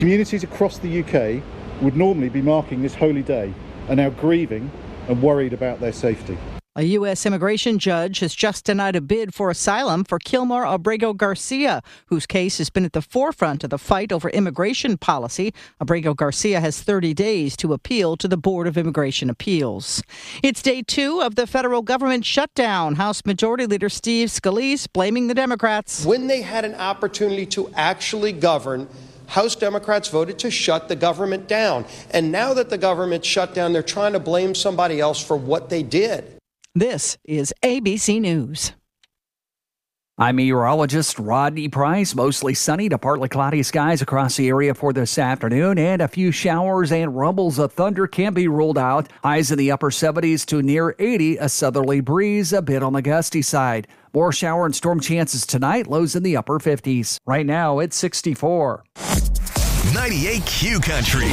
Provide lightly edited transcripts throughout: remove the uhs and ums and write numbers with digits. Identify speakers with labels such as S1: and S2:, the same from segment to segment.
S1: Communities across the UK would normally be marking this holy day are now grieving and worried about their safety.
S2: A U.S. immigration judge has just denied a bid for asylum for Kilmar Abrego Garcia, whose case has been at the forefront of the fight over immigration policy. Abrego Garcia has 30 days to appeal to the Board of Immigration Appeals. It's day 2 of the federal government shutdown. House Majority Leader Steve Scalise blaming the Democrats.
S3: When they had an opportunity to actually govern, House Democrats voted to shut the government down. And now that the government's shut down, they're trying to blame somebody else for what they did.
S2: This is ABC News.
S4: I'm meteorologist Rodney Price. Mostly sunny to partly cloudy skies across the area for this afternoon, and a few showers and rumbles of thunder can be ruled out. Highs in the upper 70s to near 80, a southerly breeze a bit on the gusty side. More shower and storm chances tonight, lows in the upper 50s. Right now, it's 64.
S5: 98 Q Country.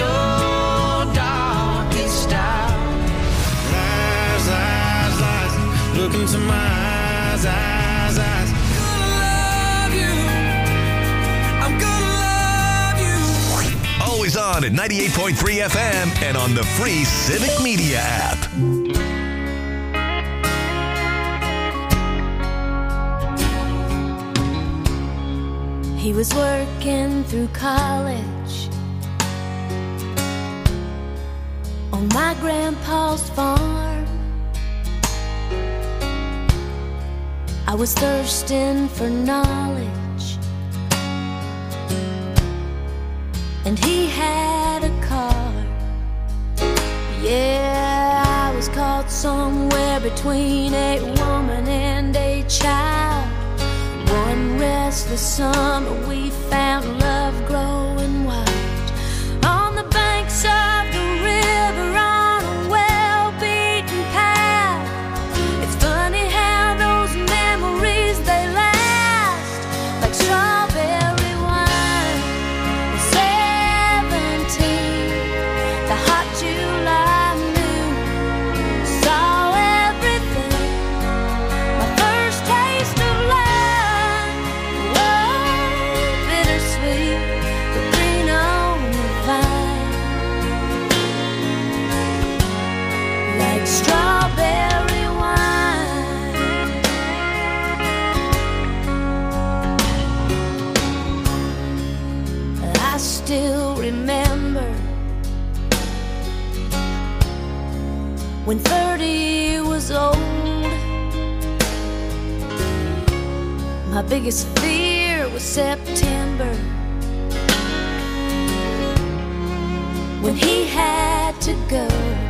S6: Look into my eyes. Gonna love you. I'm gonna love you.
S5: Always on at 98.3 FM and on the free Civic Media app.
S7: He was working through college on my grandpa's farm. I was thirsting for knowledge, and he had a car. Yeah, I was caught somewhere between a woman and a child. One restless summer we found love growing wild on the banks of the river on a well-beaten path. It's funny how those memories, they last like strawberry wine. At 17, the hot July noon saw everything. My first taste of love, oh, bittersweet, but green on the vine, like strawberry wine. I still remember when 30 was old. My biggest fear was September, when he had to go.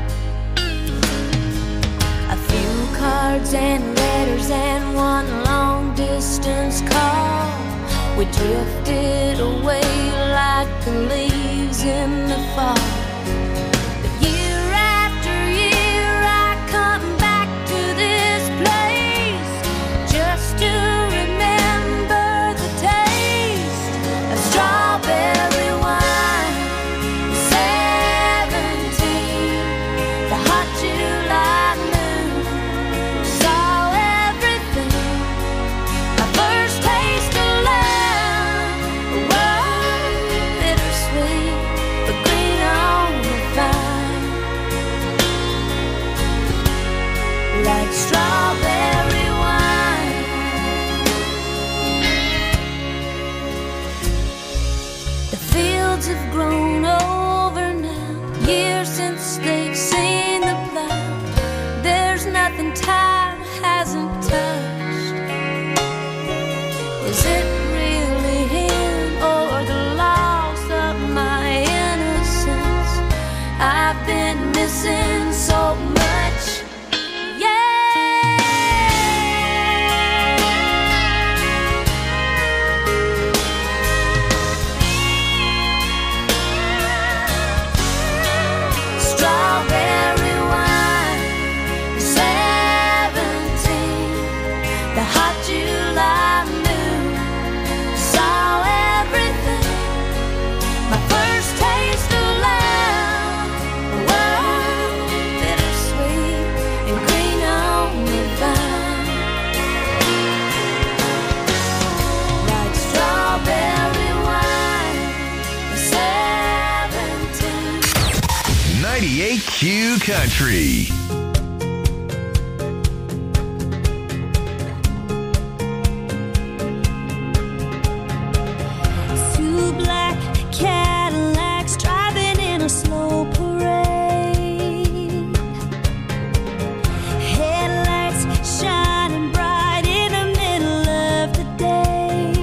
S7: A few cards and letters and one long distance call. We drifted away like the leaves in the fall. But year after year I come back to this place just to remember the taste of strawberry wine. 17, the hot July moon saw everything. My first taste of love, oh, bittersweet, but green on the vine, like strawberry wine. The fields have grown over now, years since they've seen the plow. There's nothing time hasn't touched. Is it really him or the loss of my innocence? I've been missing so much. Strawberry
S5: 98Q Country.
S7: Two black Cadillacs driving in a slow parade. Headlights shining bright in the middle of the day.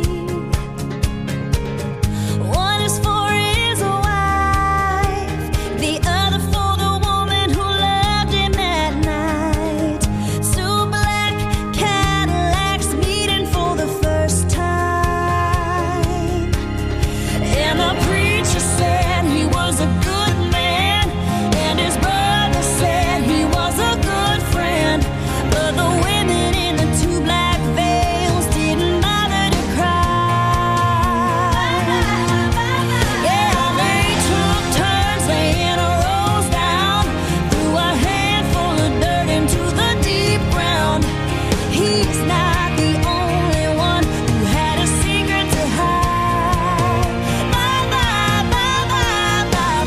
S7: One is for his wife, the other for the woman who loved him at night. Two black Cadillacs meeting for the first time. And the preacher said he was a good man, and his brother said he was a good friend. But the women in the two black veils didn't bother to cry. Yeah, they took turns laying a rose down, threw a handful of dirt into the deep ground. He's not the only one who had a secret to hide. Bye, bye, bye, bye, bye,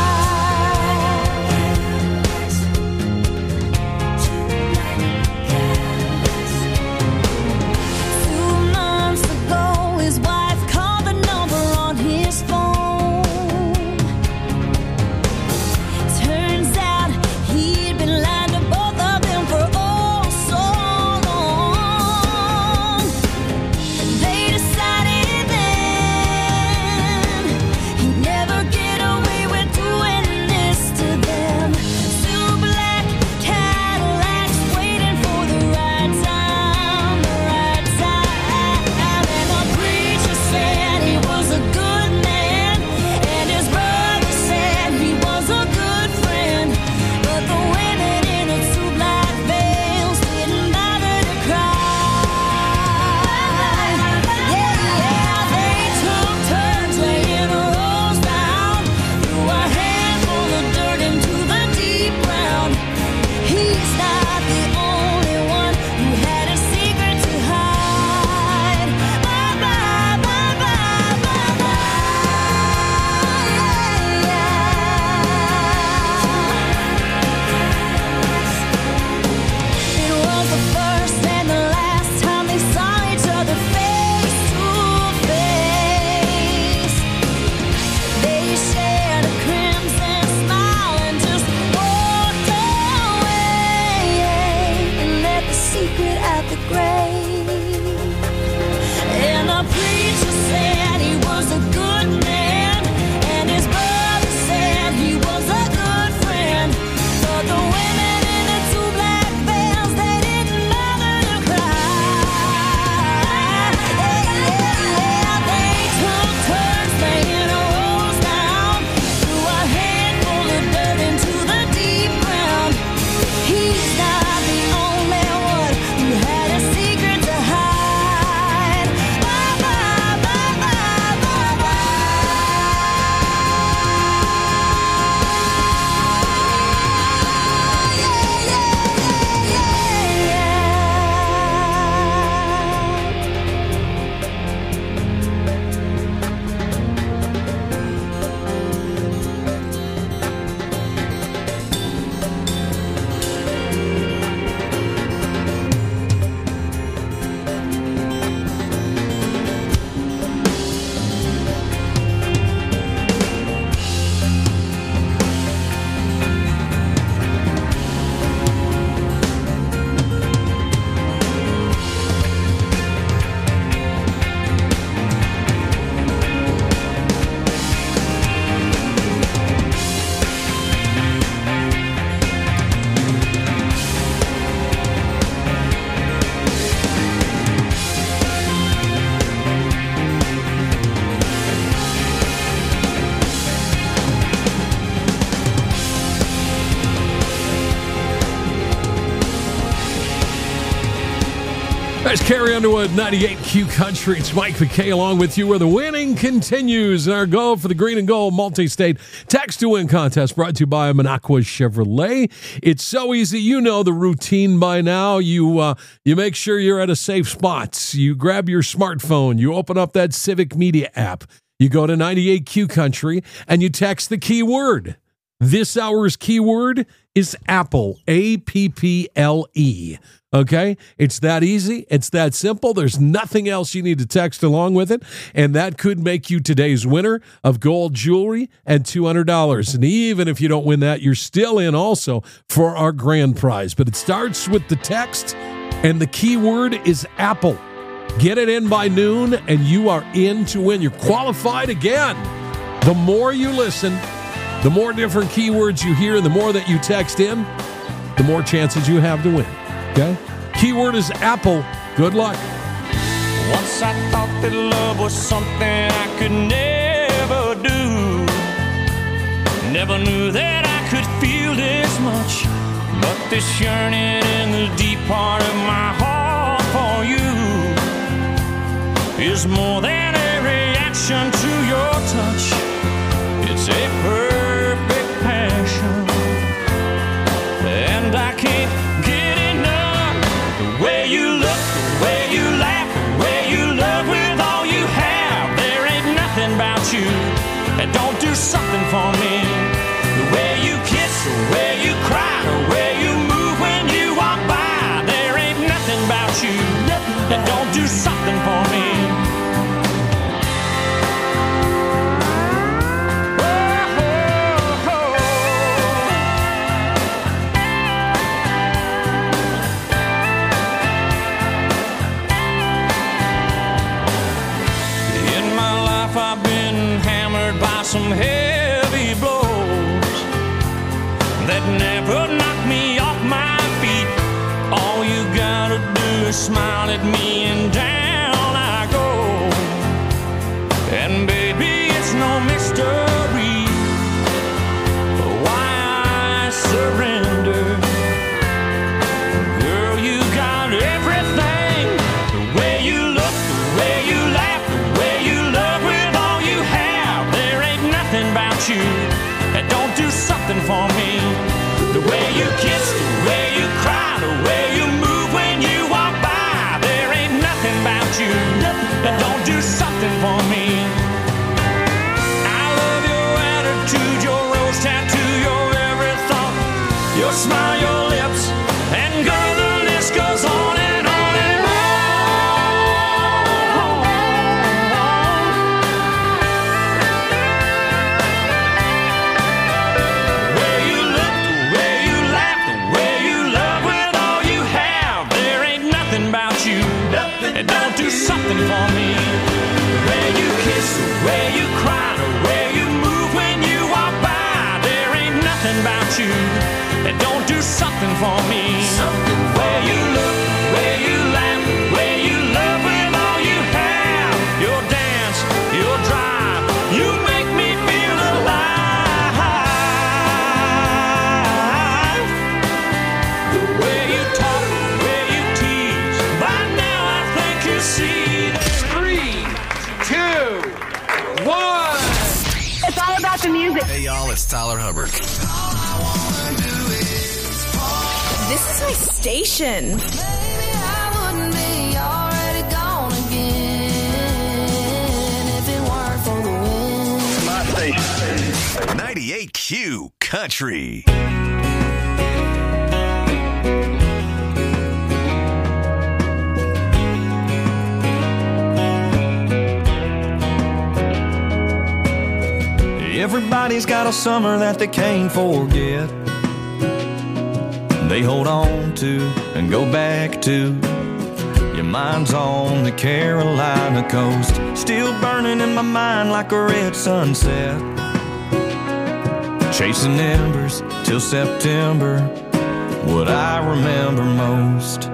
S7: bye. 2 months ago, his wife called the number on his phone. Turns out he'd been lying to both of them for oh so long. They decided then he'd never get away with doing this to them. Two black Cadillacs waiting for the right time, the right time. And the preacher said he was a good man, and his brother said he was a good friend. But the women in the two black veils didn't bother to cry. Yeah, they took turns laying a rose down, threw a handful of dirt into the deep ground. He's not the only one who had a secret to hide. Bye, bye, bye, bye, bye, bye. It was the first and the last time they saw each other face to face. They shared a crimson smile and just walked away and left the secret at the grave. And the preacher said he was a good man, and his brother said he was a good friend. But the women in the two black veils, they didn't bother to cry. Yeah, they took turns laying a rose down, threw a handful of dirt into the deep ground. He's not the only one who had a secret to hide. Bye, bye, bye, bye, bye, bye.
S8: That's Carrie Underwood, 98Q Country. It's Mike McKay along with you, where the winning continues. And our goal for the Green and Gold Multi-State Text to Win contest brought to you by Minocqua Chevrolet. It's so easy. You know the routine by now. You make sure you're at a safe spot. You grab your smartphone. You open up that Civic Media app. You go to 98Q Country and you text the keyword. This hour's keyword is Apple, A-P-P-L-E. Okay? It's that easy. It's that simple. There's nothing else you need to text along with it. And that could make you today's winner of gold jewelry and $200. And even if you don't win that, you're still in also for our grand prize. But it starts with the text, and the keyword is Apple. Get it in by noon, and you are in to win. You're qualified again. The more you listen, the more different keywords you hear, the more that you text in, the more chances you have to win. Okay? Keyword is Apple. Good luck.
S6: Once I thought that love was something I could never do. Never knew that I could feel this much. But this yearning in the deep part of my heart for you is more than a reaction to your touch. It's a perfect passion, and I can't get enough. The way you look, the way you laugh, the way you love with all you have. There ain't nothing about you that don't do something for me. The way you kiss, the way you cry, the way you move when you walk by. There ain't nothing about you that don't do something for me. Some heavy blows that never knock me off my feet. All you gotta do is smile at me and down I go. And baby, it's no mystery why I surrender. Girl, you got everything. The way you look, the way you laugh, the way you love with all you have. There ain't nothing about you that don't do something for me. The way you kiss, the way you cry, the way you move when you walk by. There ain't nothing about you that don't do something for me. I love your attitude, your rose tattoo, your every thought, your smile, your lips, and girl, the list goes on and on and on. The way you look, the way you laugh, the way you love with all you have. There ain't nothing about you that don't do something for me. The way you kiss, the way you cry, the way you move when you walk by. There ain't nothing about you that don't do something for me. The way you look, the way you laugh, the way you love with all you have. Your dance, your drive, you make me feel alive. The way you talk, the way you tease, by now I think you see. 3, 2, 1.
S9: It's all about the music.
S5: Hey, y'all, it's Tyler Hubbard.
S9: This is my station.
S7: Maybe I wouldn't be already gone again if it weren't for the wind.
S5: My station. 98Q Country.
S6: Everybody's got a summer that they can't forget. They hold on to and go back to. Your mind's on the Carolina coast, still burning in my mind like a red sunset. Chasing embers till September, what I remember most.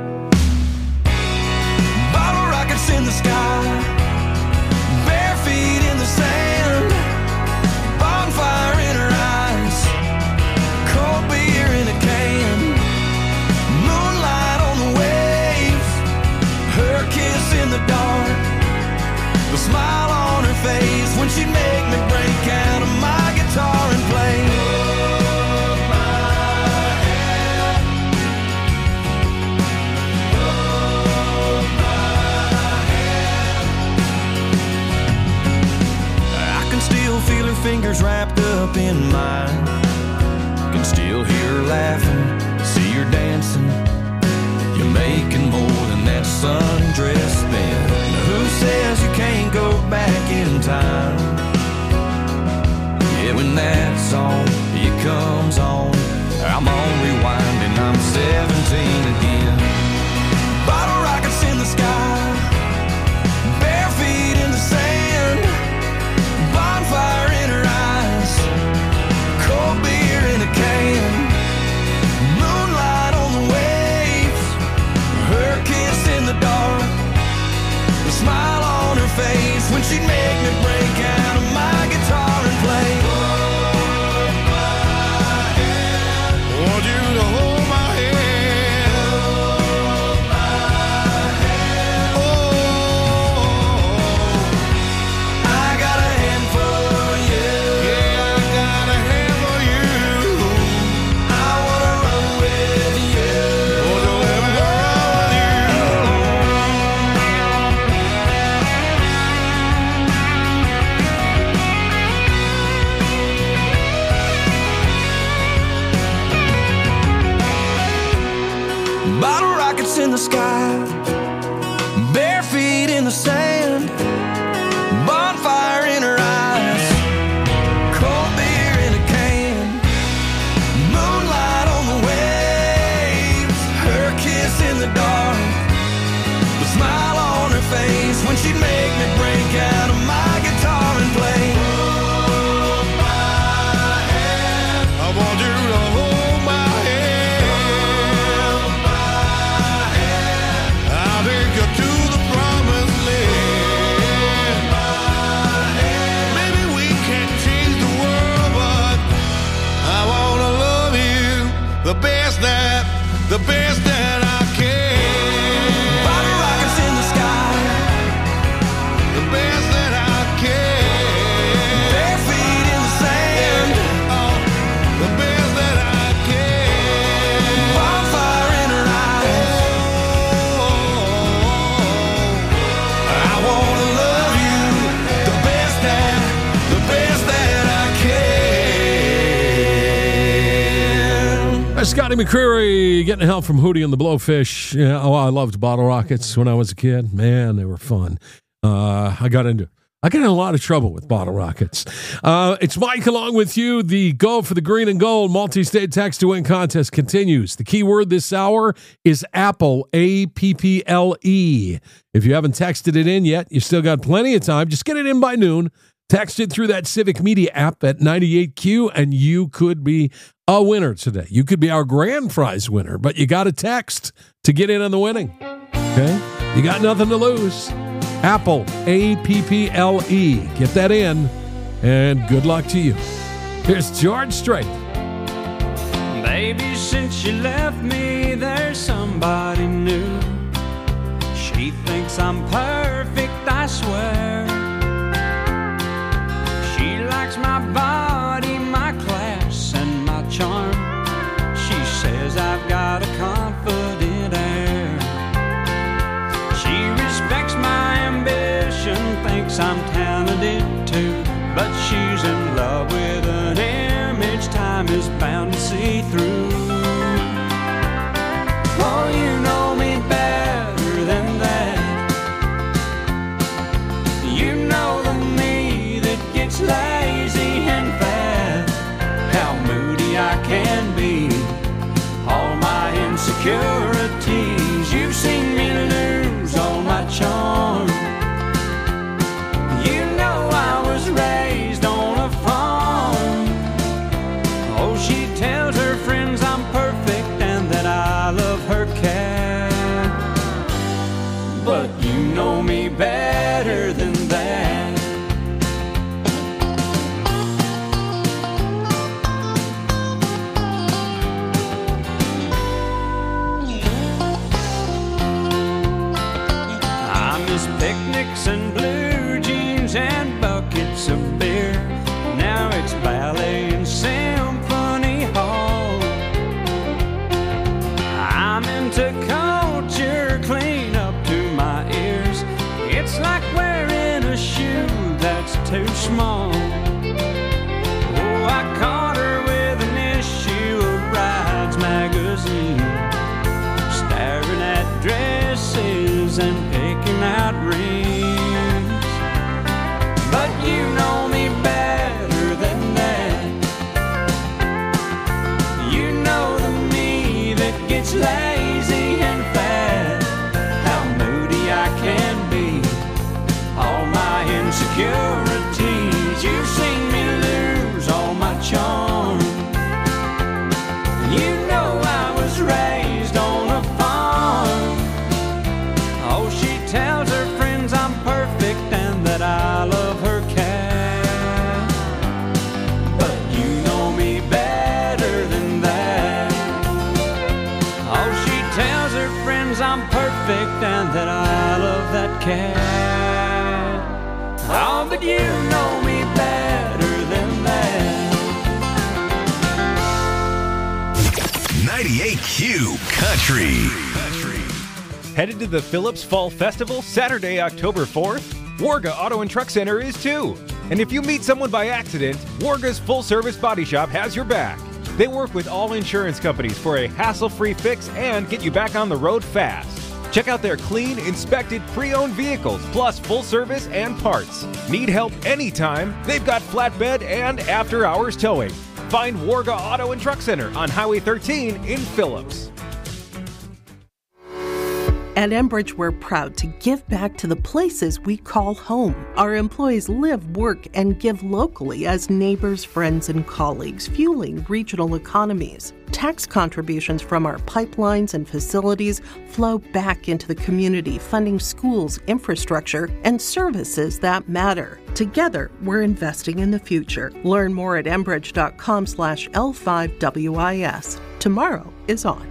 S6: Bottle rockets in the sky, bare feet in the sand, bonfire in her eyes, cold beer in a can, moonlight on the waves, her kiss in the dark, the smile on her face when she'd make me break out of my guitar and play. Hold my hand, hold my hand. I can still feel her fingers wrapped up in mine, Still hear her laughing, see her dancing. You're making more than that sundress spent. Now who says you can't go back in time? Yeah, when that song, it comes on, I'm on rewind and I'm 17 again. Bottle rockets in the sky, bare feet in the sand, bonfire in her eyes, cold beer in a can, moonlight on the waves, her kiss in the dark, the smile on her face when she'd make me break out of my guitar and play. Want you to hold my hand. Hold my hand. Oh, I got a hand for you. Yeah, I got a hand for you. I wanna run with you. Wanna let me run with you. Bottle rockets in the sky, bare feet in the sand, bonfire in her eyes, cold beer in a can, moonlight on the waves, her kiss in the dark, the smile on her face when she'd make me break out of my guitar and play. Hold my hand. I want you to hold my hand. I'll take you to the promised land. Maybe we can't change the world, but I wanna love you the best that I can. Bottle rockets in the sky, the best that I can. Bare feet in the sand, oh, the best that I can. Bonfire in her eyes. I wanna love you the best that I can.
S8: That's Scotty McCreery getting help from Hootie and the Blowfish. Yeah, oh, I loved Bottle Rockets when I was a kid. Man, they were fun. I got in a lot of trouble with Bottle Rockets. It's Mike along with you. The Go for the Green and Gold multi-state text to win contest continues. The key word this hour is Apple, A-P-P-L-E. If you haven't texted it in yet, you still got plenty of time. Just get it in by noon. Text it through that Civic Media app at 98Q, and you could be a winner today. You could be our grand prize winner, but you got to text to get in on the winning. Okay? You got nothing to lose. Apple, A-P-P-L-E. Get that in, and good luck to you. Here's George Strait.
S6: Baby, since you left me, there's somebody new. She thinks I'm perfect, I swear. She likes my body, my class, and my charm. She says I've got a confident air. She respects my ambition, thinks I'm talented too, but she's in love with an image time is bound to see through. Oh, you know me better than that. You know the me that gets lazy and and that I love that cat. Oh, but you know me better than that.
S5: 98Q Country.
S10: Headed to the Phillips Fall Festival Saturday, October 4th? Warga Auto and Truck Center is too. And if you meet someone by accident, Warga's full-service body shop has your back. They work with all insurance companies for a hassle-free fix and get you back on the road fast. Check out their clean, inspected, pre-owned vehicles, plus full service and parts. Need help anytime? They've got flatbed and after-hours towing. Find Warga Auto and Truck Center on Highway 13 in Phillips.
S11: At Enbridge, we're proud to give back to the places we call home. Our employees live, work, and give locally as neighbors, friends, and colleagues, fueling regional economies. Tax contributions from our pipelines and facilities flow back into the community, funding schools, infrastructure, and services that matter. Together, we're investing in the future. Learn more at enbridge.com/L5WIS. Tomorrow is on.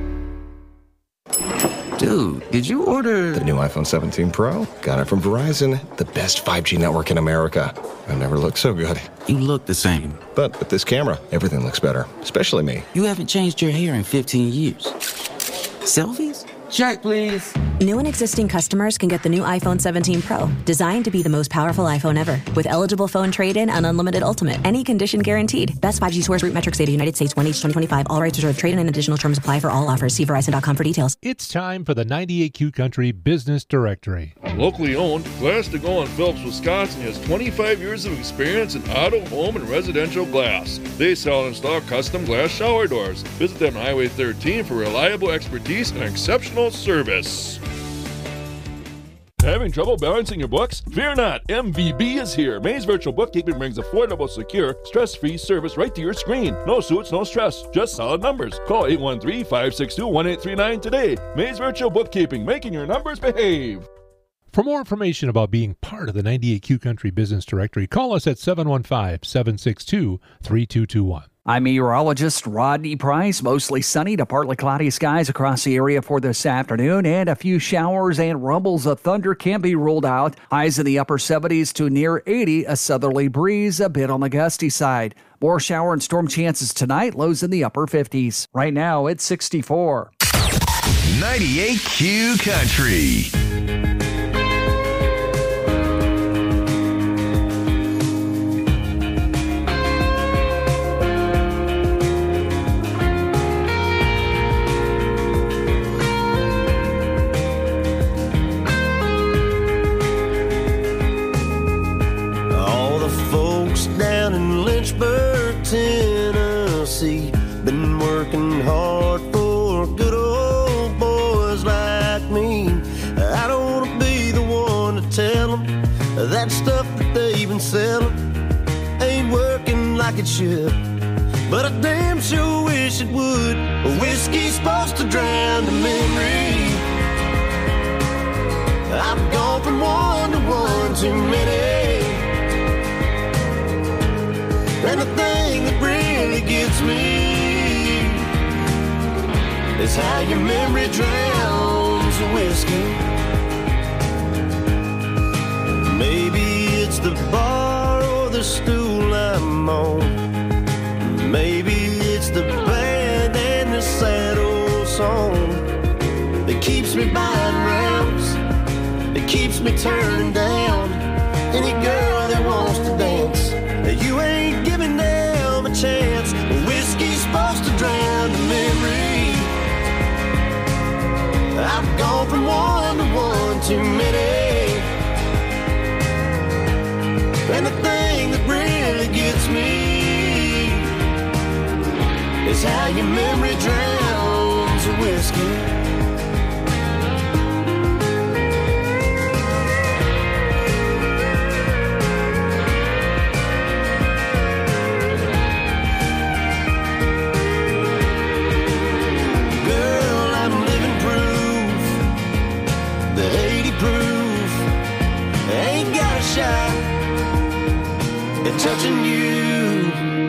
S12: Dude, did you order the new iPhone 17 Pro? Got it from Verizon, the best 5G network in America. I've never looked so good.
S13: You look the same.
S12: But with this camera, everything looks better, especially me.
S13: You haven't changed your hair in 15 years. Selfies? Check, please.
S14: New and existing customers can get the new iPhone 17 Pro, designed to be the most powerful iPhone ever, with eligible phone trade-in and unlimited ultimate. Any condition guaranteed. Best 5G source root metrics data, United States, 1H 2025. All rights reserved. Trade-in and additional terms apply for all offers. See Verizon.com for details.
S15: It's time for the 98Q Country Business Directory.
S16: Locally owned, Glass to Go in Phillips, Wisconsin has 25 years of experience in auto, home, and residential glass. They sell and install custom glass shower doors. Visit them on Highway 13 for reliable expertise and exceptional service. Having trouble balancing your books? Fear not, MVB is here. Maze Virtual Bookkeeping brings affordable, secure, stress-free service right to your screen. No suits, no stress, just solid numbers. Call 813-562-1839 today. Maze Virtual Bookkeeping, making your numbers behave.
S15: For more information about being part of the 98Q Country Business Directory, call us at 715-762-3221.
S4: I'm meteorologist Rodney Price. Mostly sunny to partly cloudy skies across the area for this afternoon, and a few showers and rumbles of thunder can be ruled out. Highs in the upper 70s to near 80, a southerly breeze, a bit on the gusty side. More shower and storm chances tonight, lows in the upper 50s. Right now, it's 64.
S5: 98Q Country.
S17: Down in Lynchburg, Tennessee, been working hard for good old boys like me. I don't want to be the one to tell them that stuff that they've been selling ain't working like it should, but I damn sure wish it would. Whiskey's supposed to drown the memory. I've gone from one to one too many. And the thing that really gets me is how your memory drowns the whiskey. Maybe it's the bar or the stool I'm on. Maybe it's the band and the sad old song that keeps me buying rounds, that keeps me turning down any girl that wants to dance. You ain't giving them a chance. Whiskey's supposed to drown the memory. I've gone from one to one too many. And the thing that really gets me is how your memory drowns the whiskey. Touching you,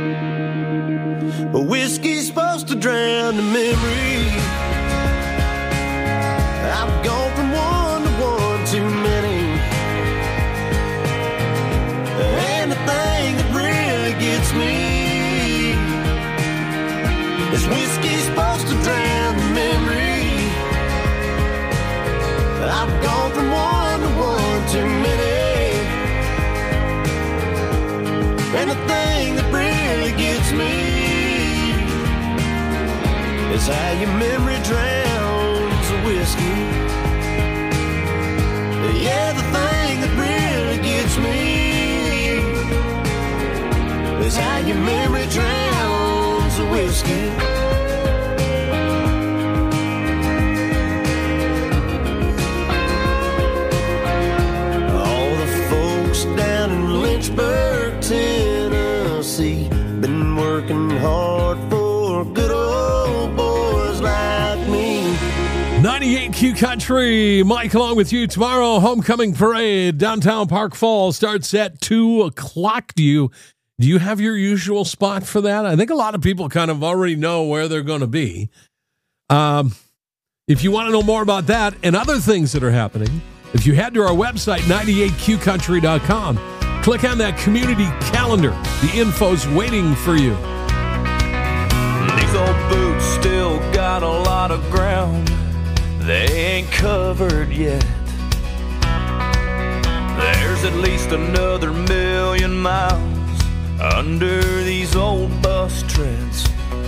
S17: but whiskey's supposed to drown the memory. I've gone is how your memory drowns the whiskey. Yeah, the thing that really gets me is how your memory drowns the whiskey. All the folks down in Lynchburg, Tennessee, been working hard for good old boys like me.
S8: 98Q Country, Mike along with you. Tomorrow, homecoming parade, downtown Park Falls starts at 2 o'clock. Do you have your usual spot for that? I think a lot of people kind of already know where they're going to be. If you want to know more about that and other things that are happening, if you head to our website, 98qcountry.com, click on that community calendar. The info's waiting for you.
S6: These old boots still got a lot of ground they ain't covered yet. There's at least another 1,000,000 miles under these old bus treads.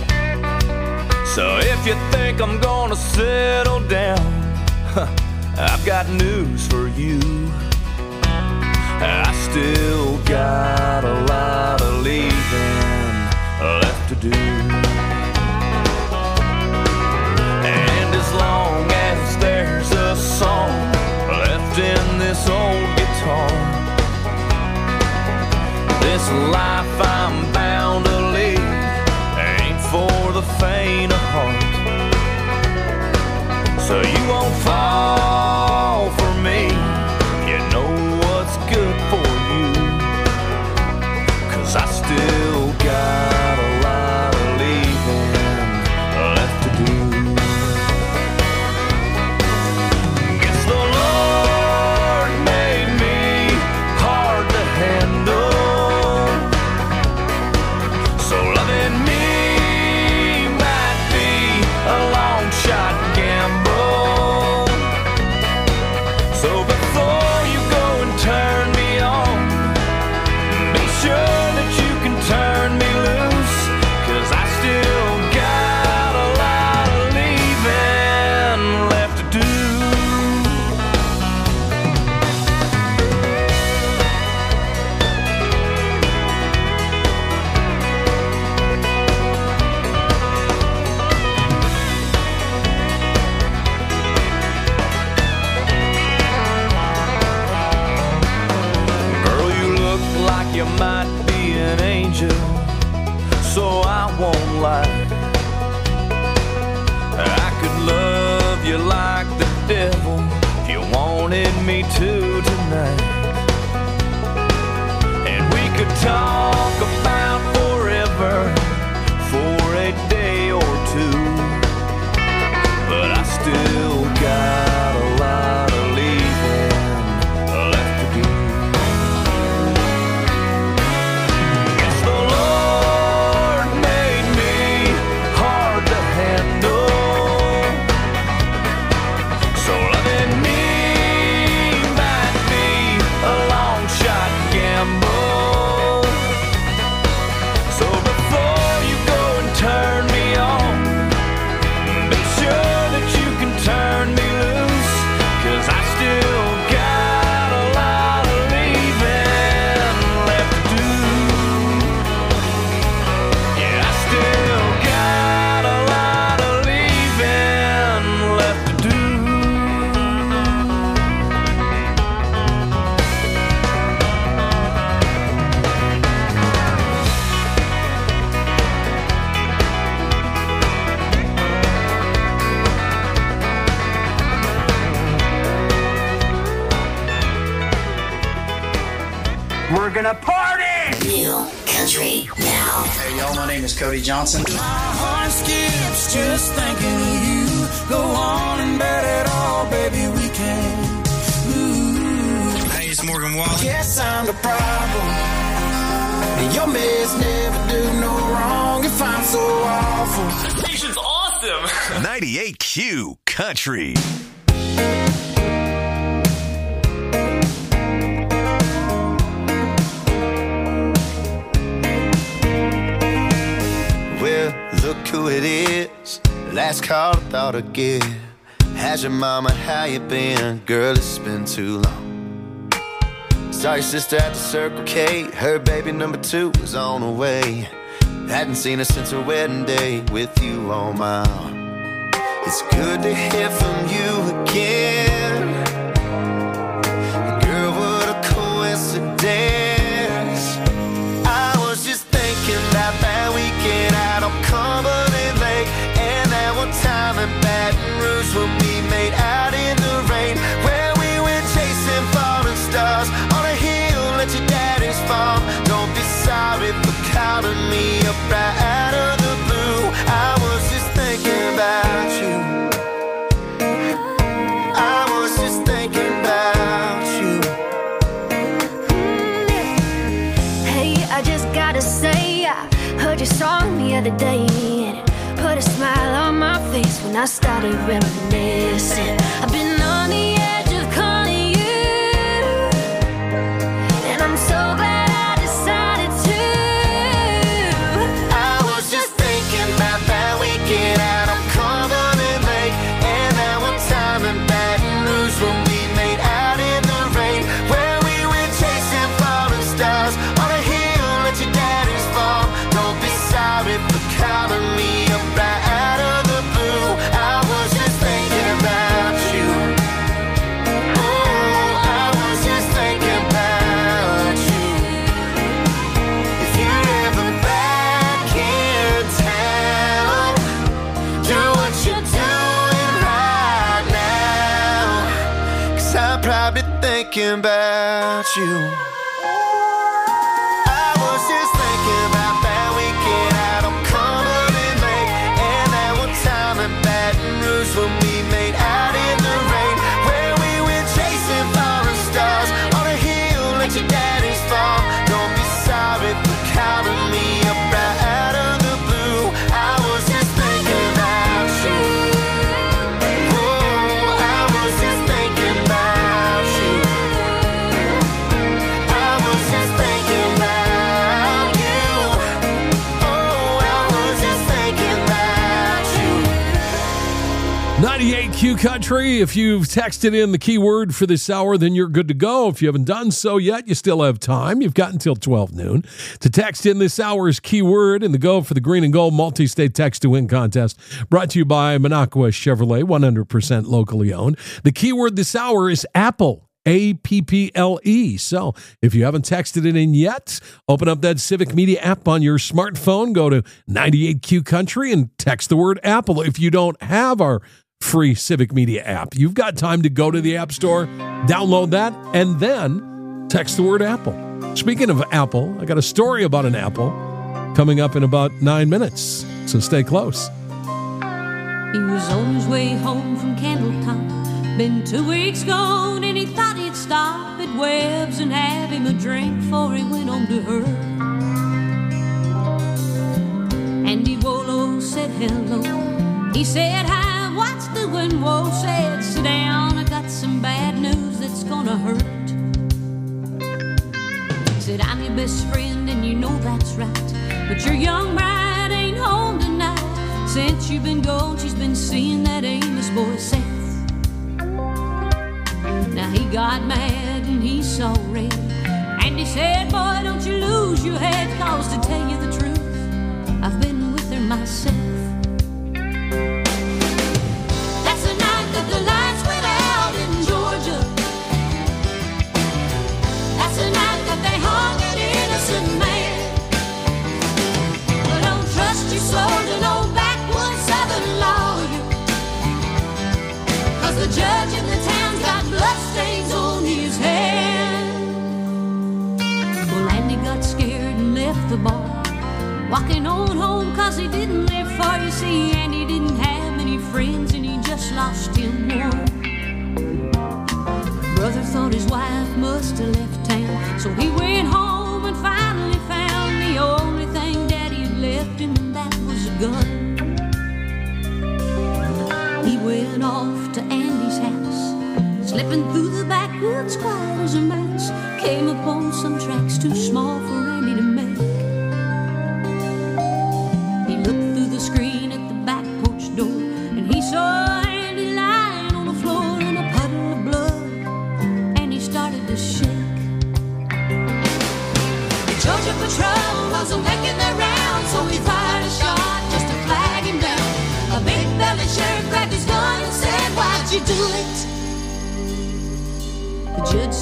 S6: So if you think I'm gonna settle down, I've got news for you. I still got a lot of leaving left to do. And as long as there's a song left in this old guitar, this life I'm bound to lead ain't for the faint of heart. So you won't fall for me, you know what's good for you, 'cause I still got a lot of leaving left to do. Guess the Lord made me hard to handle, so loving me might be a long shot gamble. So before you go and turn me on, be sure that you can turn me loose, 'cause I still got a lot of leaving left to do. Girl, you look like you might be an angel, so I won't lie. I could love you like the devil if you wanted me to tonight. And we could talk about forever for a day or two, but I still got a lot of leaving left to do. Guess the Lord made me hard to handle, so loving me might be a long shot gamble. So before you go and turn me on, be sure that you can turn me loose, 'cause I still got a lot of leaving left to do. Yeah, I still got a lot of leaving left to do.
S18: We're gonna party! New country now. Hey y'all, my name is Cody Johnson. My heart skips just thinking of you. Go on and bet it all, baby, we can. Ooh. Hey, it's Morgan Wallen. Guess I'm the problem. Your mess never do no wrong if I'm so awful.
S5: The station's awesome. 98Q Country.
S17: Well, look who it is. Last call I thought I'd give. How's your mama, how you been? Girl, it's been too long. Saw your sister at the Circle K. Her baby number 2 was on the way. Hadn't seen her since her wedding day with you on my arm. It's good to hear from you again. Girl, what a coincidence. I was just thinking about that weekend out on Cumberland Lake, and that one time in Baton Rouge when we made out in the rain, where we went chasing falling stars on a hill at your daddy's farm. Don't be sorry for calling me up right out of the blue. I was just thinking about you. I was just thinking about you.
S7: Hey, I just gotta say, I heard your song the other day, and it put a smile on my face when I started reminiscing. I've been on the edge of calling you, and I'm so glad I decided to.
S17: I was just thinking about that weekend out on Cumberland Lake, and that one time in Baton Rouge when we made out in the rain, where we went chasing falling stars on a hill at your daddy's farm. Don't be sorry for calling me up right out of the blue. I was just thinking about you. Oh, I was just thinking about you. If you're ever back in town, do what you're doing right now, 'cause I'm probably thinking about you. I was just thinking about that weekend out on Cumberland Lake, and that one time in Baton Rouge when we made out in the rain, where we went chasing falling stars on a hill at your daddy's farm. Don't be sorry for calling me up right out of the blue. I was just thinking about you. Oh, I was just thinking about you. I was just thinking about you. Oh, I was just thinking about you.
S8: 98 Q Country. If you've texted in the keyword for this hour, then you're good to go. If you haven't done so yet, you still have time. You've got until 12 noon to text in this hour's keyword and the go for the Green and Gold Multi-State Text to Win contest, brought to you by Minocqua Chevrolet, 100% locally owned. The keyword this hour is Apple. APPLE. So if you haven't texted it in yet, open up that Civic Media app on your smartphone, go to 98Q Country and text the word Apple. If you don't have our free Civic Media app, you've got time to go to the App Store, download that, and then text the word Apple. Speaking of Apple, I got a story about an apple coming up in about 9 minutes, so stay close.
S19: He was on his way home from Candletop. Been 2 weeks gone and he thought he'd stop at Webb's and have him a drink before he went on to her. Andy Wolo said hello. He said hi, what's doing? Whoa said sit down, I got some bad news that's gonna hurt. Said I'm your best friend and you know that's right, but your young bride ain't home tonight. Since you've been gone, she's been seeing that Amos boy Seth. Now he got mad and he saw red, and he said, boy, don't you lose your head, 'cause to tell you the truth, I've been with her myself. That's the night that the lights went out in Georgia. That's the night that they hung an innocent man. But don't trust your soul to no backwoods southern lawyer, 'cause the judge in the town's got bloodstains on his hand. Well, Andy got scared and left the bar, walking on home 'cause he didn't live far. You see, Andy didn't have many friends and he just lost him one. Brother thought his wife must have left town, so he went home and finally found the only thing Daddy had left him, and that was a gun. He went off to Andy's house, slipping through the backwoods quiet as a mouse, came upon some tracks too small for Andy to make. He looked through the screen at the back porch door,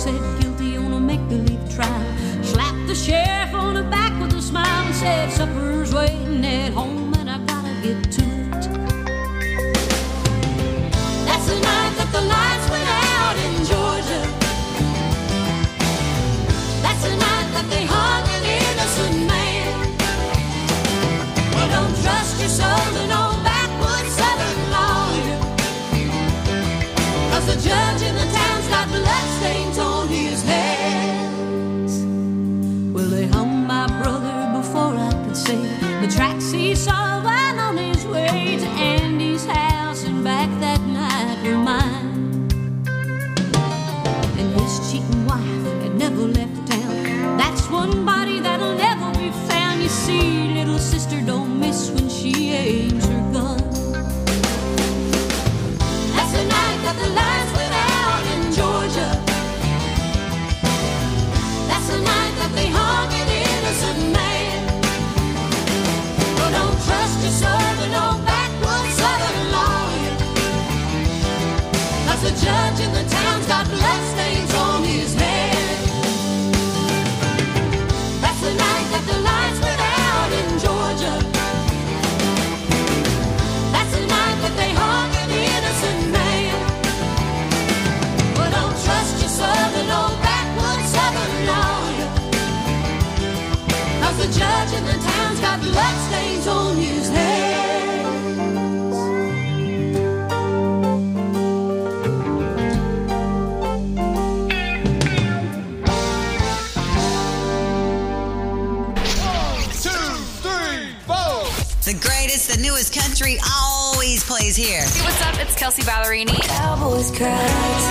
S19: said guilty on a make-believe trial. Slapped the sheriff on the back with a smile and said, supper's waiting at home and I gotta get to it. That's the night that the lights went out in Georgia. That's the night that they hung an innocent man. Well, don't trust your soul to no backwoods southern lawyer, 'cause the judge in the town's got bloodstains on his hands. Well, they hung my brother before I could say the tracks he saw while on his way to Andy's house and back that night were mine. And his cheating wife had never left town. That's one body that'll never be found. You see, little sister don't miss when she aims her gun. That's the night that the lights went out in Georgia. That's the night that they hung an innocent man. Well, don't trust your soul to no backwoods southern lawyer, 'cause the judge in the town's got bloodstains on his hands. That's the night that the lights went out in Georgia. That's the night that they hung an innocent man. Well, don't trust your soul to no backwoods southern lawyer, 'cause the judge in the town's got bloodstains on his hands.
S20: The greatest, the newest country always plays here.
S9: Hey, what's up? It's Kelsey Ballerini.
S20: Cowboys cry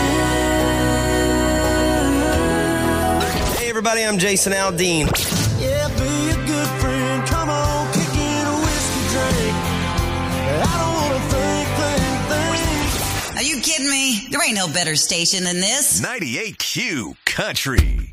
S17: Hey everybody, I'm Jason Aldean. Yeah, be a good friend. Come on, kick in a whiskey drink. I don't wanna think.
S20: Are you kidding me? There ain't no better station than this.
S5: 98Q Country.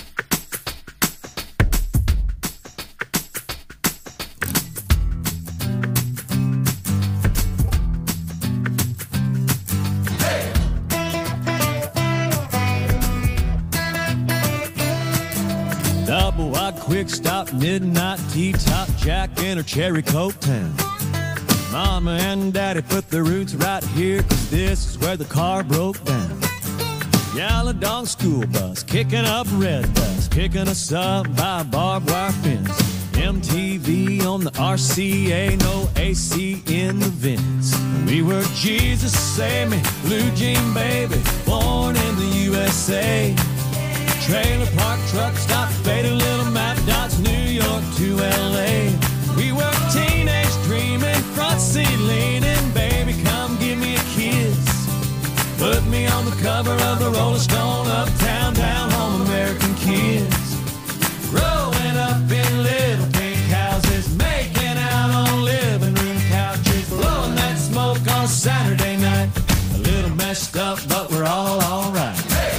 S6: Double wide quick stop, midnight tea top, Jack in her cherry coke town. Mama and Daddy put their roots right here, 'cause this is where the car broke down. Yellow dog school bus, kicking up red dust, picking us up by a barbed wire fence. MTV on the RCA, no AC in the vents. We were Jesus Save Me, Blue Jean Baby, born in the USA. Trailer park, truck stop, faded little map dots, New York to LA. We were teenage dreaming, front seat leaning, baby come give me a kiss. Put me on the cover of the Rolling Stone, uptown, down home, American kids. Growing up in little pink houses, making out on living room couches, blowing that smoke on Saturday night. A little messed up, but we're all alright.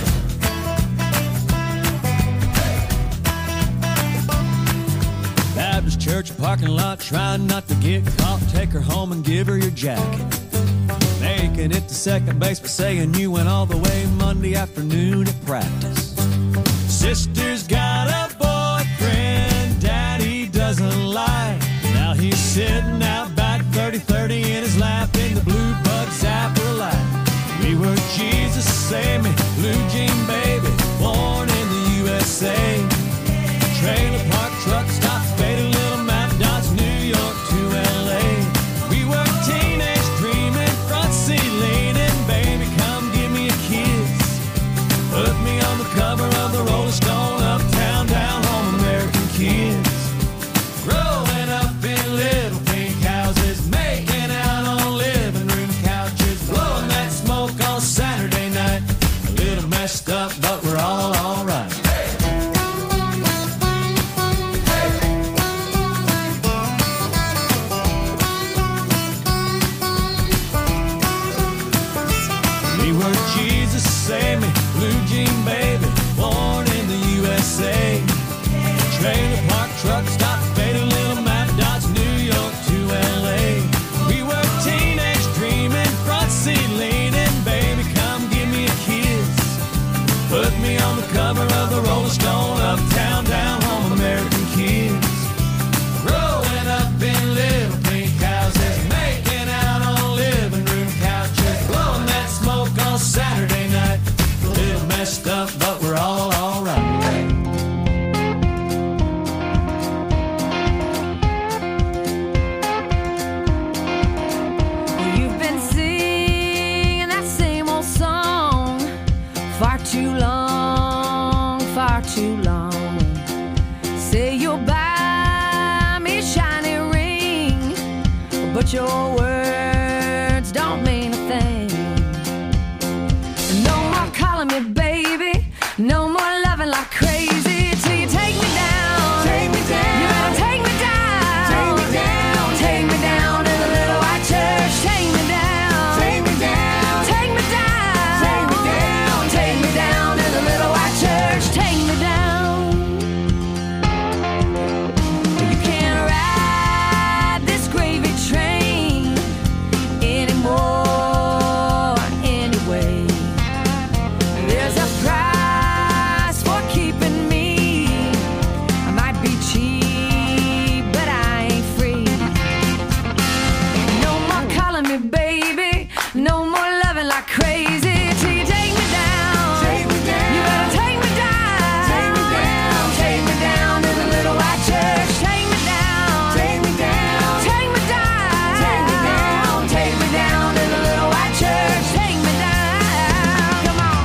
S6: Baptist church parking lot, trying not to get caught. Take her home and give her your jacket. Making it to second base, but saying you went all the way Monday afternoon at practice. Sister's got a boyfriend Daddy doesn't like. Now he's sitting out back 30-30 in his lap in the blue bug zapper light. We were Jesus Save Me, Blue Jean Baby, born in the USA. Trailer park, truck stop, faded little map dots, New York to LA. We were teenage dreaming, front seat leaning, baby come give me a kiss. Put me on the cover of the Rolling Stone,
S7: but your words don't mean a thing. No more calling me baby, no more loving like crazy till you take me down. Take me down. You better take me down. Take me down. Take me down to the little white church. Take me down. Take me down. Take me down. Take me down. Take me down to the little white church. Take me down. You can't ride this gravy train anymore anyway. There's a price for keeping me. I might be cheap, but I ain't free. No more calling me baby, no more loving like crazy till you take me down. Take me down. You better take me down. Take me down. Take me down to the little white church. Take me down. Take me down. Take me down. Take me down. Take me down to the little white church. Take me down. Come on.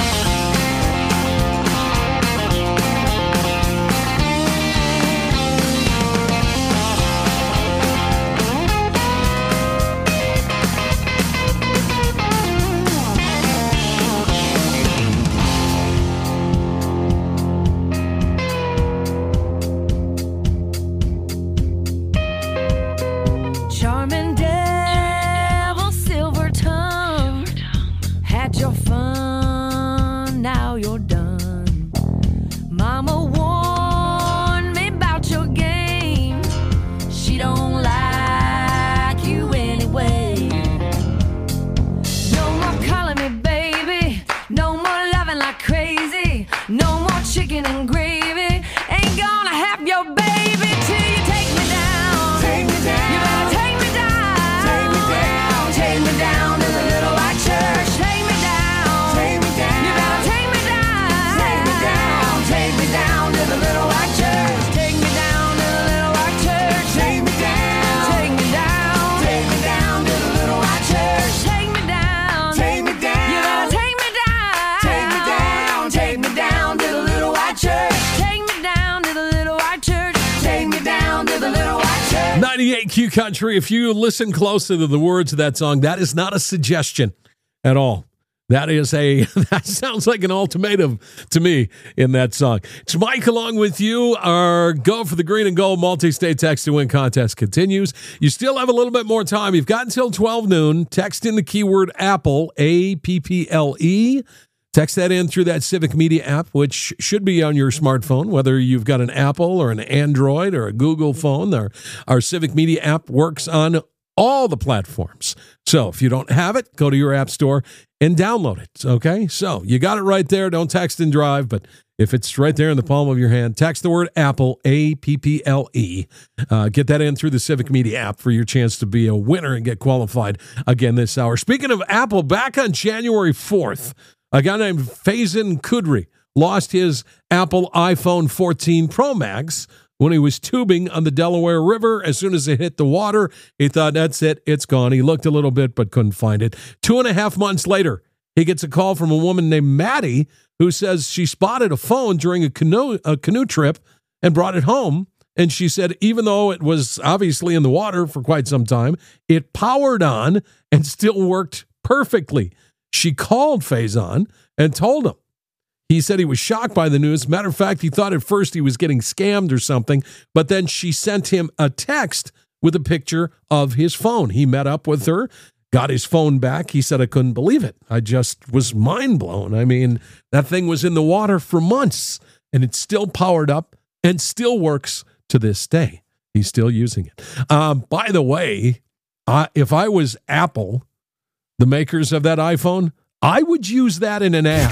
S7: Charming devil, silver tongue, had your fun, now you're done. Mama warned me about your game, she don't like you anyway. No more calling me baby, no more loving like crazy, no more chicken and gravy, ain't gonna have your baby till you take me down. Take me down. You better take me down. Take me down. Take me down to the little white church. Take me down. Take me down. You better take me down. Take me down. Take me down to the little white church. Take me down to the little white church. Take me down. Take me down. Take me down to the little white church. Take me down. Take me down. You better take me down. Take me down. Take me down to the little white church. Take me down to the little white church. Take me down to the little white church.
S8: 98 Q Country. If you listen closely to the words of that song, that is not a suggestion at all. That sounds like an ultimatum to me in that song. It's Mike along with you. Our Go for the Green and Gold multi-state text to win contest continues. You still have a little bit more time. You've got until 12 noon. Text in the keyword Apple, APPLE. Text that in through that Civic Media app, which should be on your smartphone, whether you've got an Apple or an Android or a Google phone. Our Civic Media app works on all the platforms. So if you don't have it, go to your app store and download it, okay? So you got it right there. Don't text and drive, but if it's right there in the palm of your hand, text the word Apple, APPLE. Get that in through the Civic Media app for your chance to be a winner and get qualified again this hour. Speaking of Apple, back on January 4th, a guy named Faison Kudri lost his Apple iPhone 14 Pro Max when he was tubing on the Delaware River. As soon as it hit the water, he thought, that's it, it's gone. He looked a little bit but couldn't find it. 2.5 months later, he gets a call from a woman named Maddie who says she spotted a phone during a canoe trip and brought it home. And she said, even though it was obviously in the water for quite some time, it powered on and still worked perfectly. She called Faison and told him. He said he was shocked by the news. Matter of fact, he thought at first he was getting scammed or something, but then she sent him a text with a picture of his phone. He met up with her, got his phone back. He said, I couldn't believe it. I just was mind blown. I mean, that thing was in the water for months, and it's still powered up and still works to this day. He's still using it. By the way, if I was Apple, the makers of that iPhone, I would use that in an ad.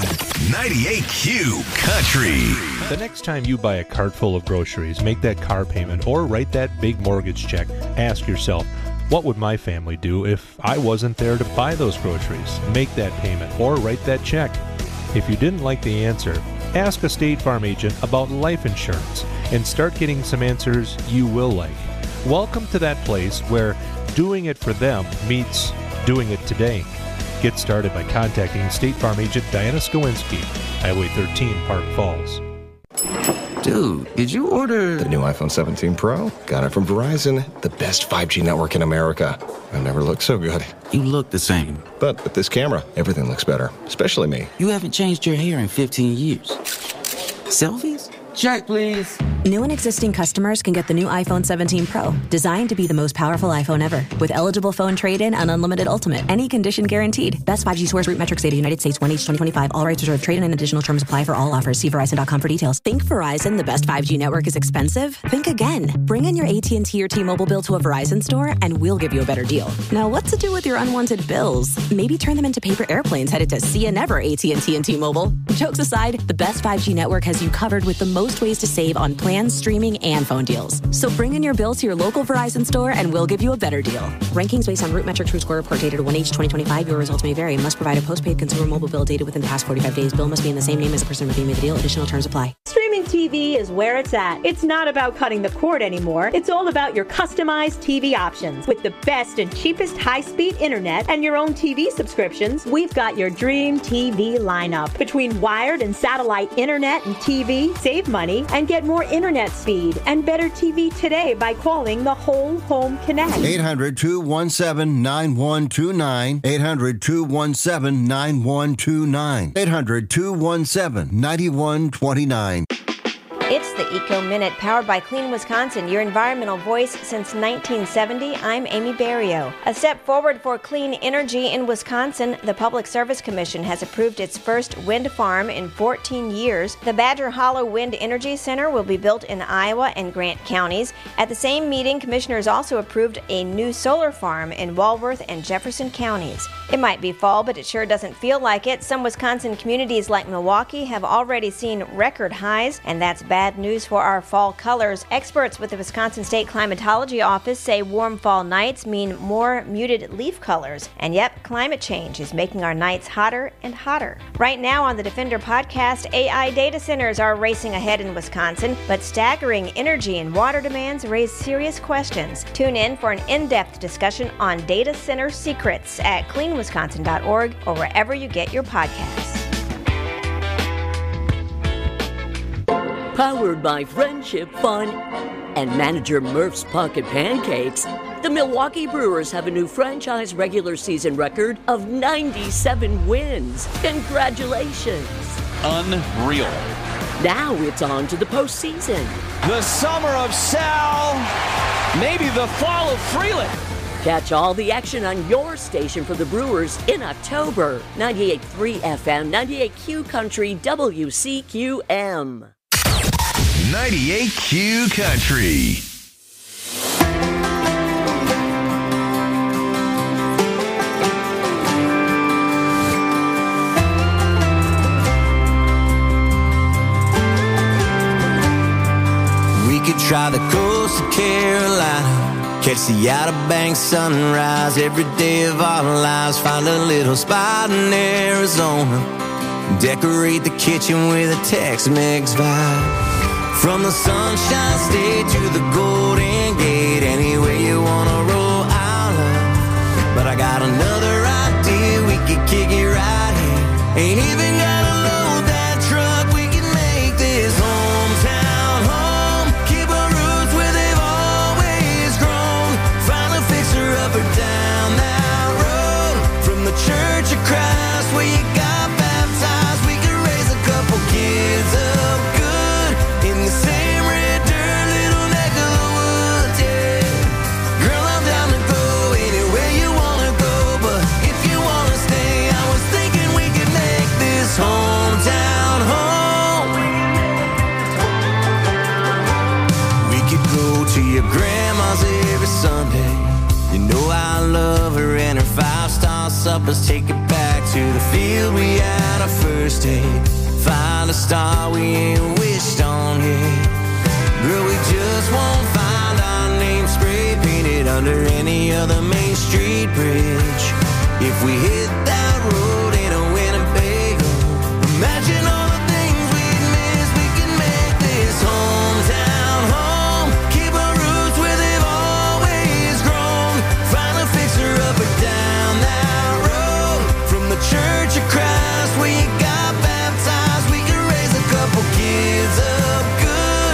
S5: 98Q Country.
S15: The next time you buy a cart full of groceries, make that car payment, or write that big mortgage check, ask yourself, what would my family do if I wasn't there to buy those groceries, make that payment, or write that check? If you didn't like the answer, ask a State Farm agent about life insurance and start getting some answers you will like. Welcome to that place where doing it for them meets doing it today. Get started by contacting State Farm agent Diana Skowinski, Highway 13, Park Falls.
S13: Dude, did you order...
S12: The new iPhone 17 Pro? Got it from Verizon, the best 5G network in America. I've never looked so good.
S13: You look the same.
S12: But with this camera, everything looks better, especially me.
S13: You haven't changed your hair in 15 years. Selfies? Check, please.
S14: New and existing customers can get the new iPhone 17 Pro, designed to be the most powerful iPhone ever. With eligible phone trade-in and unlimited ultimate. Any condition guaranteed. Best 5G source root metrics data, United States, 1H 2025. All rights reserved. Trade-in and additional terms apply for all offers. See Verizon.com for details. Think Verizon, the best 5G network, is expensive? Think again. Bring in your AT&T or T-Mobile bill to a Verizon store, and we'll give you a better deal. Now, what to do with your unwanted bills? Maybe turn them into paper airplanes headed to See Ya Never AT&T and T-Mobile. Jokes aside, the best 5G network has you covered with the most ways to save on plans, streaming, and phone deals. So bring in your bill to your local Verizon store and we'll give you a better deal. Rankings based on root metrics root score report dated 1H 2025. Your results may vary. Must provide a postpaid consumer mobile bill dated within the past 45 days. Bill must be in the same name as the person redeeming the deal. Additional terms apply.
S21: Streaming TV is where it's at. It's not about cutting the cord anymore. It's all about your customized TV options. With the best and cheapest high-speed internet and your own TV subscriptions, we've got your dream TV lineup. Between wired and satellite internet and TV, save money and get more internet speed and better TV today by calling the Whole Home Connect.
S22: 800-217-9129. 800-217-9129. 800-217-9129.
S23: It's the Eco Minute, powered by Clean Wisconsin, your environmental voice since 1970. I'm Amy Barrio. A step forward for clean energy in Wisconsin. The Public Service Commission has approved its first wind farm in 14 years. The Badger Hollow Wind Energy Center will be built in Iowa and Grant counties. At the same meeting, commissioners also approved a new solar farm in Walworth and Jefferson counties. It might be fall, but it sure doesn't feel like it. Some Wisconsin communities like Milwaukee have already seen record highs, and that's bad news for our fall colors. Experts with the Wisconsin State Climatology Office say warm fall nights mean more muted leaf colors. And yep, climate change is making our nights hotter and hotter. Right now on the Defender podcast, AI data centers are racing ahead in Wisconsin, but staggering energy and water demands raise serious questions. Tune in for an in-depth discussion on data center secrets at cleanwisconsin.org or wherever you get your podcasts.
S24: Powered by Friendship Fun and manager Murph's Pocket Pancakes, the Milwaukee Brewers have a new franchise regular season record of 97 wins. Congratulations.
S25: Unreal.
S24: Now it's on to the postseason.
S25: The summer of Sal, maybe the fall of Freeland.
S24: Catch all the action on your station for the Brewers in October. 98.3 FM, 98Q Country, WCQM.
S5: 98Q Country.
S17: We could try the coast of Carolina, catch the Outer Banks sunrise every day of our lives, find a little spot in Arizona, decorate the kitchen with a Tex-Mex vibe. From the Sunshine State to the Golden Gate, anywhere you wanna roll, I'll love. But I got another idea, we could kick it right here. Ain't even gotta load that truck, we can make this hometown home. Keep our roots where they've always grown. Find a fixer-upper down that road. From the Church of Christ where you got baptized, we could raise a couple kids up good in the same red dirt, little neck of the woods, yeah. Girl, I'm down to go anywhere you wanna go, but if you wanna stay, I was thinking we could make this hometown home. We could go to your grandma's every Sunday. You know I love her and her 5-star suppers. Take it back to the field we had our first date. Find a star we ain't wished on yet. Girl, we just won't find our name spray painted under any other Main Street bridge. If we hit that road in a Winnebago, imagine all the things we'd miss. We can make this hometown home. Keep our roots where they've always grown. Find a fixer-upper down that road. From the Church of Christ where you got baptized, we can raise a couple kids up good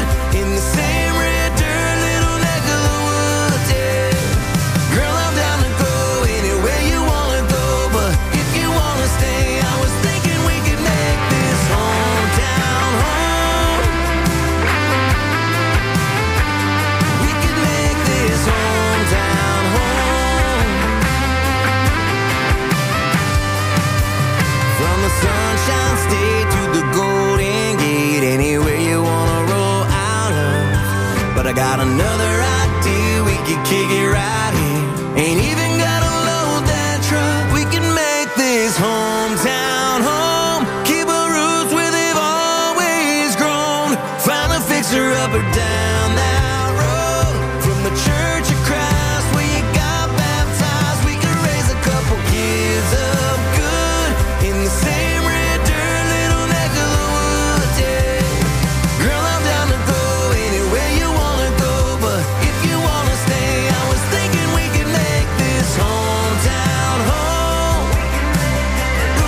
S17: kick it right here. Ain't even gotta load that truck. We can make this hometown home. Keep our roots where they've always grown. Find a fixer up or down that road. From the Church of Christ where you got baptized, we can raise a couple kids up good in the same red dirt, little neck of the woods, yeah. Girl, I'm down to go anywhere you wanna go, but if you wanna stay, I was thinking we could make this hometown home. Ooh,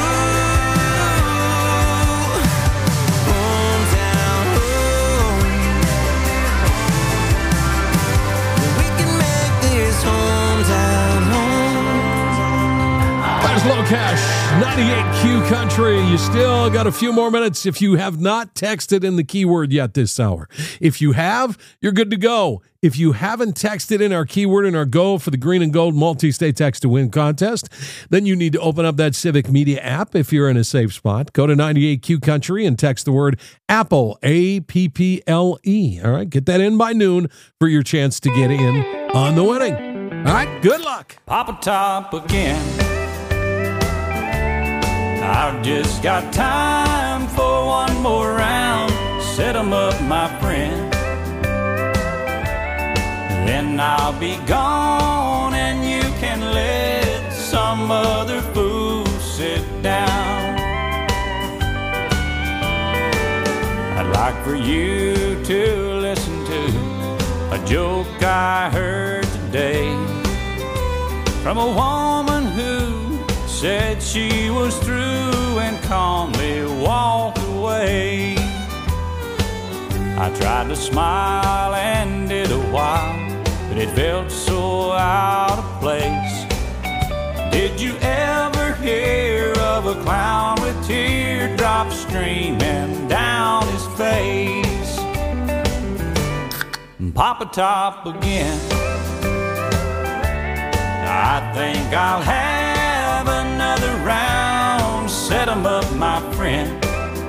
S17: hometown home. We can make this hometown home.
S8: There's Low Cash, 98Q Country. You still got a few more minutes if you have not texted in the keyword yet this hour. If you have, you're good to go. If you haven't texted in our keyword in our Go for the Green and Gold Multi-State Text to Win contest, then you need to open up that Civic Media app if you're in a safe spot. Go to 98Q Country and text the word Apple, A-P-P-L-E. All right, get that in by noon for your chance to get in on the winning. All right, good luck.
S6: Papa Top again. I've just got time for one more round. Set 'em up, my friend. Then I'll be gone and you can let some other fool sit down. I'd like for you to listen to a joke I heard today from a woman who said she was through and calmly walked away. I tried to smile and did a while, but it felt so out of place. Did you ever hear of a clown with teardrops streaming down his face? Papa Top again. I think I'll have another round. Set 'em up, my friend.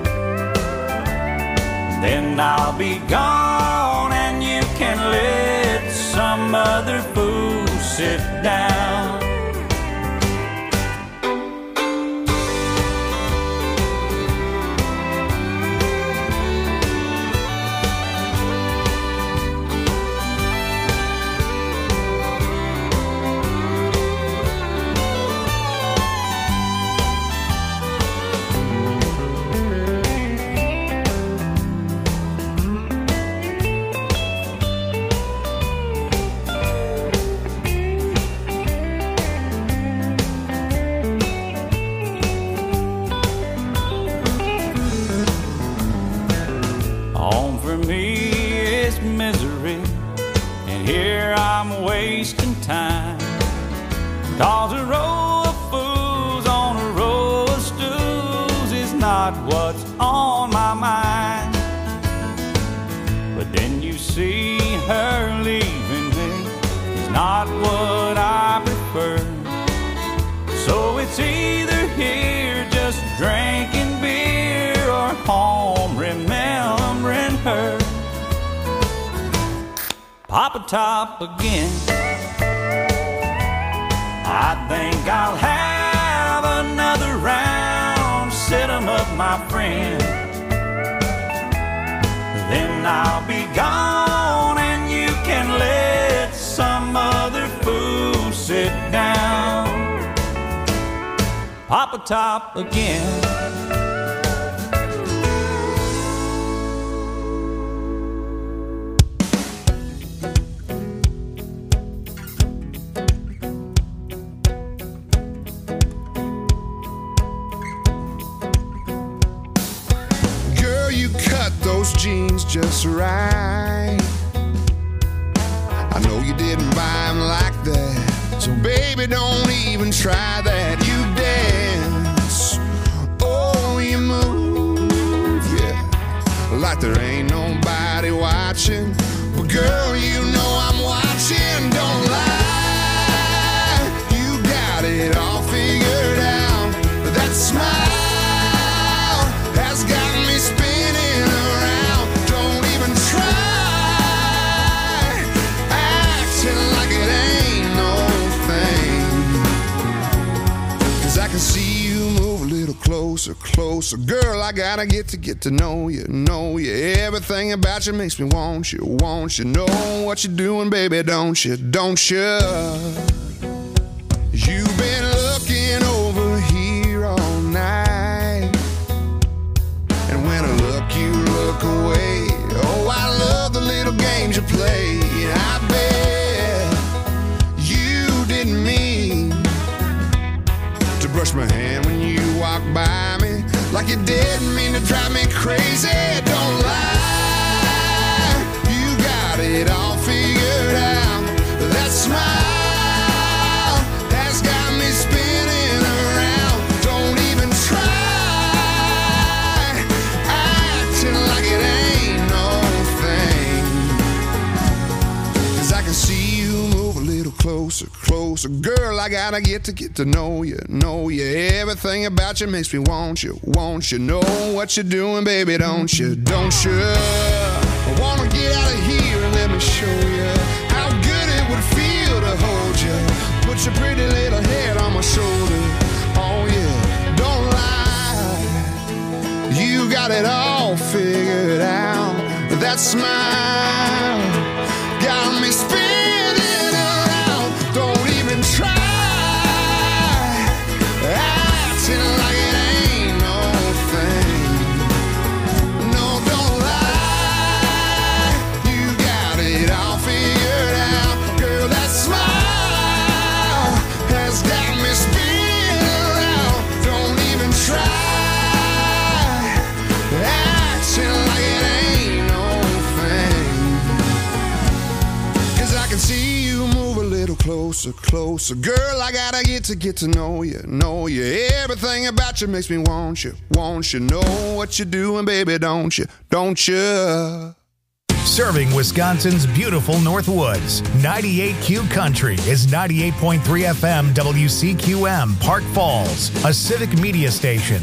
S6: Then I'll be gone and you can let some other fool sit down. Home for me is misery, and here I'm wasting time. 'Cause a row of fools on a row of stools is not what's on my mind. But then you see her leaving me, is not what I prefer. So it's either here just drinking beer or home remembering her. Papa Top again. I think I'll have another round. Set 'em up, my friend. Then I'll be gone and you can let some other fool sit down. Papa Top again.
S1: Girl, you cut those jeans just right. I know you didn't buy them like that, so baby, don't even try that. You dance, oh, you move, yeah, like there ain't nobody watching. But girl, you know I'm watching, don't lie. You got it all figured out. That smile has got me spinning around. Don't even try acting like it closer. Girl, I gotta get to know you, know you. Everything about you makes me want you, want you. Know what you're doing, baby, don't you, don't you? You've been looking over here all night, and when I look, you look away. Oh, I love the little games you play. I bet you didn't mean to brush my hand when you walked by me, like you didn't mean to drive me crazy. Don't lie, you got it all figured out. That smile has got me spinning around. Don't even try acting like it ain't no thing, 'cause I can see you move a little closer, closer. Girl, I gotta get to know you, know you. Everything about you makes me want you, want you. Know what you're doing, baby, don't you, don't you? I wanna get out of here and let me show you how good it would feel to hold you. Put your pretty little head on my shoulder. Oh yeah, don't lie, you got it all figured out. That smile got me spinning around. Don't even try acting like it ain't no thing. No, don't lie, you got it all figured out. Girl, that smile has got me spinning around. Don't even try acting like it ain't no thing, 'cause I can see you move a little closer, closer. Girl, I gotta get to know you, know you. Everything about you makes me want you, want you. Know what you're doing, baby, don't you, don't you?
S2: Serving Wisconsin's beautiful Northwoods. 98Q Country is 98.3 FM WCQM, Park Falls, a civic media station.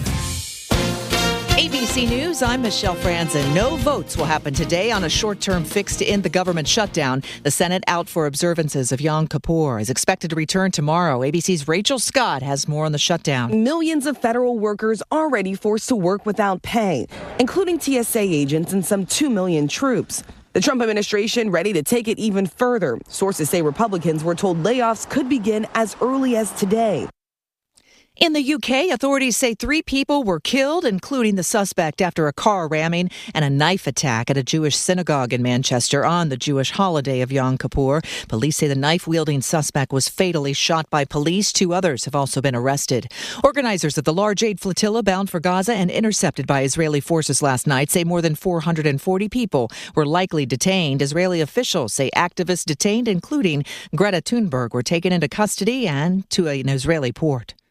S3: ABC News, I'm Michelle Franzen. No votes will happen today on a short-term fix to end the government shutdown. The Senate out for observances of Yom Kippur is expected to return tomorrow. ABC's Rachel Scott has more on the shutdown.
S10: Millions of federal workers already forced to work without pay, including TSA agents and some 2 million troops. The Trump administration ready to take it even further. Sources say Republicans were told layoffs could begin as early as today.
S3: In the UK, authorities say 3 people were killed, including the suspect, after a car ramming and a knife attack at a Jewish synagogue in Manchester on the Jewish holiday of Yom Kippur. Police say the knife-wielding suspect was fatally shot by police. 2 others have also been arrested. Organizers of the large aid flotilla bound for Gaza and intercepted by Israeli forces last night say more than 440 people were likely detained. Israeli officials say activists detained, including Greta Thunberg, were taken into custody and to an Israeli port.